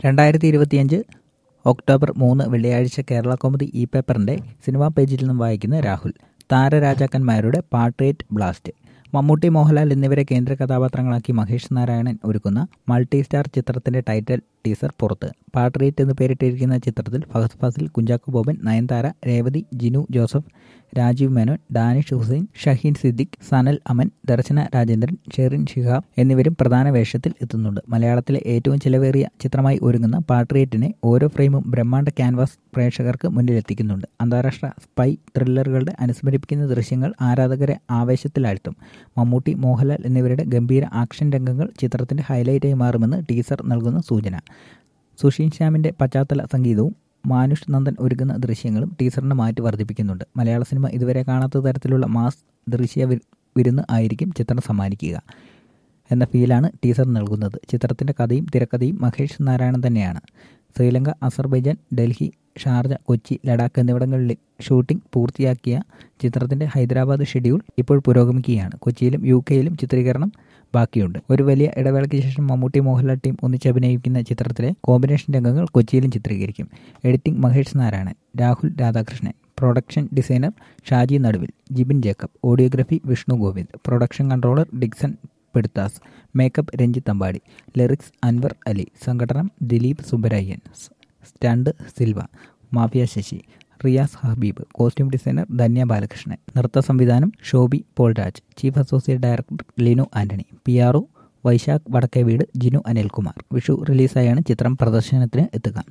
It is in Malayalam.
2025 ഒക്ടോബർ 3 വെള്ളിയാഴ്ച കേരളകൗമുദി ഇ പേപ്പറിന്റെ സിനിമാ പേജിൽ നിന്നും വായിക്കുന്ന രാഹുൽ. താരരാജാക്കന്മാരുടെ പാട്രിയറ്റ് ബ്ലാസ്റ്റ്. മമ്മൂട്ടി, മോഹൻലാൽ എന്നിവരെ കേന്ദ്ര കഥാപാത്രങ്ങളാക്കി മഹേഷ് നാരായണൻ ഒരുക്കുന്ന മൾട്ടി സ്റ്റാർ ചിത്രത്തിന്റെ ടൈറ്റിൽ ടീസർ പുറത്ത്. പാട്രിയറ്റ് എന്ന് പേരിട്ടിരിക്കുന്ന ചിത്രത്തിൽ ഫഹദ് ഫാസിൽ, കുഞ്ചാക്കോ ബോബൻ, നയൻതാര, രേവതി, ജിനു ജോസഫ്, രാജീവ് മേനോൻ, ഡാനിഷ് ഹുസൈൻ, ഷഹീൻ സിദ്ദിഖ്, സനൽ അമൻ, ദർശന രാജേന്ദ്രൻ, ഷെറിൻ ഷിഹാബ് എന്നിവരും പ്രധാന വേഷത്തിൽ എത്തുന്നുണ്ട്. മലയാളത്തിലെ ഏറ്റവും ചിലവേറിയ ചിത്രമായി ഒരുങ്ങുന്ന പാട്രിയറ്റിനെ ഓരോ ഫ്രെയിമും ബ്രഹ്മാണ്ഡ ക്യാൻവാസ് പ്രേക്ഷകർക്ക് മുന്നിലെത്തിക്കുന്നുണ്ട്. അന്താരാഷ്ട്ര സ്പൈ ത്രില്ലറുകളുടെ അനുസ്മരിപ്പിക്കുന്ന ദൃശ്യങ്ങൾ ആരാധകരെ ആവേശത്തിലാഴ്ത്തും. മമ്മൂട്ടി, മോഹൻലാൽ എന്നിവരുടെ ഗംഭീര ആക്ഷൻ രംഗങ്ങൾ ചിത്രത്തിന്റെ ഹൈലൈറ്റായി മാറുമെന്ന് ടീസർ നൽകുന്ന സൂചന. സുഷീൻ ശ്യാമിന്റെ പശ്ചാത്തല സംഗീതവും മാനുഷ് നന്ദൻ ഒരുക്കുന്ന ദൃശ്യങ്ങളും ടീസറിന് മാറ്റി വർദ്ധിപ്പിക്കുന്നുണ്ട്. മലയാള സിനിമ ഇതുവരെ കാണാത്ത തരത്തിലുള്ള മാസ് ദൃശ്യ വിരുന്ന് ആയിരിക്കും ചിത്രം സമ്മാനിക്കുക എന്ന ഫീലാണ് ടീസർ നൽകുന്നത്. ചിത്രത്തിന്റെ കഥയും തിരക്കഥയും മഹേഷ് നാരായണൻ തന്നെയാണ്. ശ്രീലങ്ക, അസർബൈജാൻ, ഡൽഹി, ഷാർജ, കൊച്ചി, ലഡാക്ക് എന്നിവിടങ്ങളിൽ ഷൂട്ടിംഗ് പൂർത്തിയാക്കിയ ചിത്രത്തിന്റെ ഹൈദരാബാദ് ഷെഡ്യൂൾ ഇപ്പോൾ പുരോഗമിക്കുകയാണ്. കൊച്ചിയിലും UK-യിലും ചിത്രീകരണം ബാക്കിയുണ്ട്. ഒരു വലിയ ഇടവേളയ്ക്ക് ശേഷം മമ്മൂട്ടി, മോഹൻലാൽ ടീം ഒന്നിച്ചഭിനയിക്കുന്ന ചിത്രത്തിലെ കോമ്പിനേഷൻ രംഗങ്ങൾ കൊച്ചിയിലും ചിത്രീകരിക്കും. Editing Mahesh Narayanan, Rahul Radhakrishnan, production designer Shaji Naduvil, Jibin Jacob, audiography Vishnu Govind, production controller Dixon Peduthas, makeup Ranjith Ambadi, lyrics Anwar Ali, സംഘടനം Dileep Subbarayan, stunt Silva, mafia Sasi, Riyas Habeeb, costume designer Dhanya Balakrishnan, നൃത്ത സംവിധാനം Shobi Paulraj, chief associate director Linu Antony, PRO Vaisakh Vadakkeveed, Jinu Anilkumar. Vishu റിലീസായാണ് ചിത്രം പ്രദർശനത്തിന് എത്തുക.